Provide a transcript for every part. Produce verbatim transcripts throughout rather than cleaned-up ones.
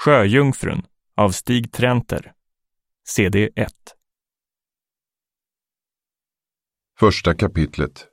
Sjöjungfrun av Stig Trenter. C D ett. Första kapitlet.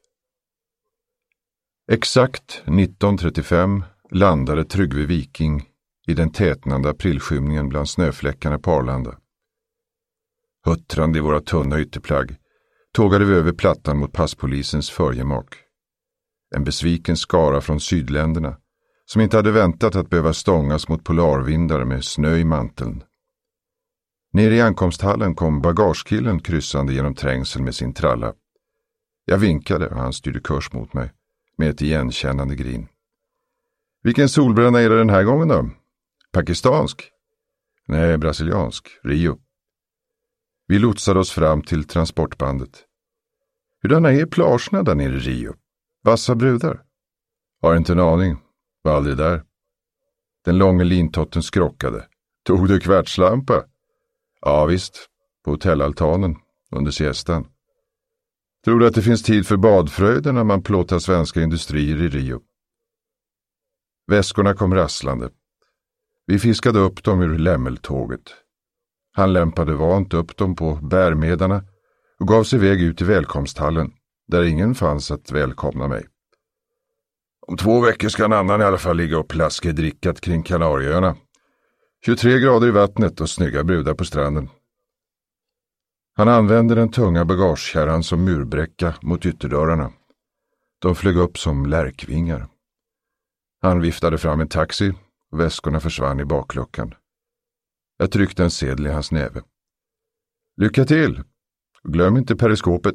Exakt nitton trettiofem landade Tryggve Viking i den tätnande aprilskymningen bland snöfläckarna på Arlanda. Huttrande i våra tunna ytterplagg tågade vi över plattan mot passpolisens förgemak. En besviken skara från sydländerna som inte hade väntat att behöva stångas mot polarvindar med snö i manteln. Nere i ankomsthallen kom bagagekillen kryssande genom trängseln med sin tralla. Jag vinkade och han styrde kurs mot mig med ett igenkännande grin. Vilken solbränna är det den här gången då? Pakistansk? Nej, brasiliansk. Rio. Vi lotsade oss fram till transportbandet. Hurdana är plagerna där nere i Rio? Vassa brudar? Har inte en aning. Var aldrig där. Den långa lintotten skrockade. Tog du kvartslampa? Ja visst, på hotellaltanen under siestan. Tror du att det finns tid för badfröjder när man plåtar svenska industrier i Rio? Väskorna kom rasslande. Vi fiskade upp dem ur lämmeltåget. Han lämpade vant upp dem på bärmedarna och gav sig iväg ut i välkomsthallen, där ingen fanns att välkomna mig. Om två veckor ska en annan i alla fall ligga och plaska drickat kring Kanarieöarna. tjugotre grader i vattnet och snygga brudar på stranden. Han använde den tunga bagagekärran som murbräcka mot ytterdörrarna. De flög upp som lärkvingar. Han viftade fram en taxi och väskorna försvann i bakluckan. Jag tryckte en sedel i hans näve. Lycka till! Glöm inte periskopet.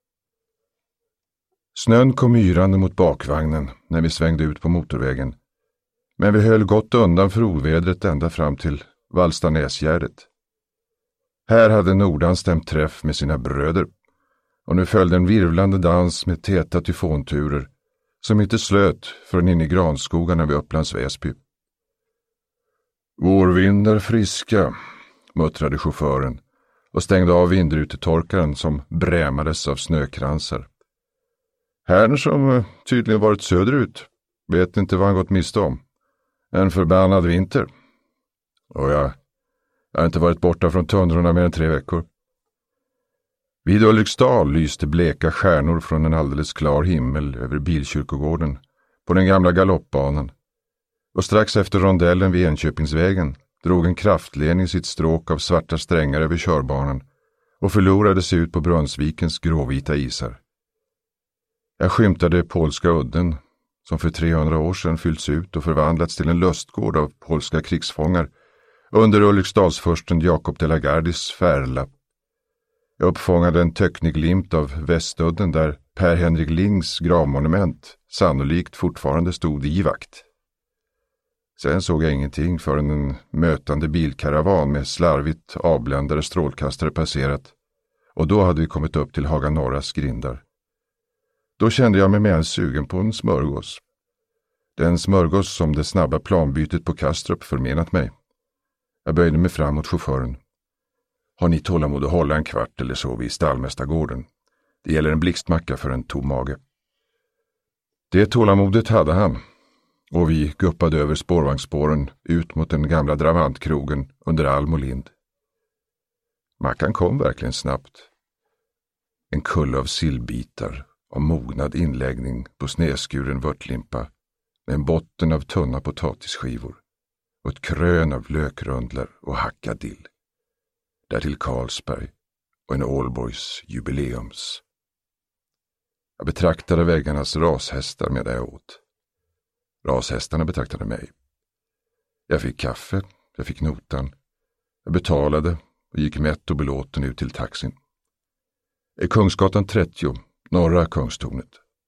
Snön kom yrande mot bakvagnen när vi svängde ut på motorvägen. Men vi höll gott undan för ovädret ända fram till Vallstanäsgärdet. Här hade Nordan stämt träff med sina bröder och nu följde en virvlande dans med täta tyfonturer som inte slöt förrän in i granskogarna vid Upplands Väsby. Vårvindar friska, muttrade chauffören och stängde av vindrutetorkaren som brämades av snökransar. Herrn som tydligen varit söderut vet inte vad han gått miste om. En förbannad vinter. Och jag, jag har inte varit borta från tundrorna mer än tre veckor. Vid Ulriksdal lyste bleka stjärnor från en alldeles klar himmel över bilkyrkogården på den gamla galoppbanan. Och strax efter rondellen vid Enköpingsvägen drog en kraftledning sitt stråk av svarta strängar över körbanan och förlorade sig ut på Brunnsvikens gråvita isar. Jag skymtade polska udden som för trehundra år sedan fyllts ut och förvandlats till en lustgård av polska krigsfångar under Ulriksdalsfursten Jakob de la Gardis färla. Jag uppfångade en töcknig glimt av västudden där Per Henrik Lings gravmonument sannolikt fortfarande stod i vakt. Sen såg jag ingenting förrän en mötande bilkaravan med slarvigt avbländade strålkastare passerat och då hade vi kommit upp till Haga Norras grindar. Då kände jag mig mer sugen på en smörgås. Den smörgås som det snabba planbytet på Kastrup förmenat mig. Jag böjde mig fram mot chauffören. Har ni tålamod att hålla en kvart eller så vid Stallmästargården? Det gäller en blixtmacka för en tom mage. Det tålamodet hade han. Och vi guppade över spårvagnsspåren ut mot den gamla dravantkrogen under alm och lind. Mackan kom verkligen snabbt. En kull av sillbitar och mognad inläggning på snäskuren vörtlimpa med en botten av tunna potatisskivor och ett krön av lökrundlar och hackad dill. Därtill Carlsberg och en Ålborgs jubileums. Jag betraktade väggarnas rashästar medan jag åt. Rashästarna betraktade mig. Jag fick kaffe, jag fick notan. Jag betalade och gick mätt och belåten ut till taxin. I Kungsgatan trettio, norra Kungstornet.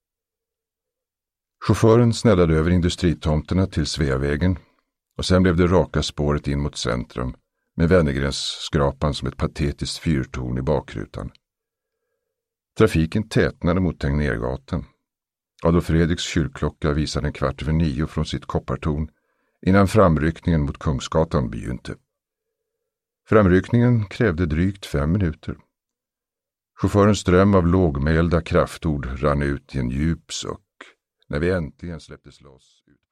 Chauffören snällade över industritomterna till Sveavägen och sen blev det raka spåret in mot centrum med Wennergrens-skrapan som ett patetiskt fyrtorn i bakrutan. Trafiken tätnade mot Tegnérgatan. Adolf Fredriks kyrkklocka visade en kvart över nio från sitt koppartorn innan framryckningen mot Kungsgatan begynte. Framryckningen krävde drygt fem minuter. Chaufförens ström av lågmälda kraftord rann ut i en djup suck när vi äntligen släpptes loss.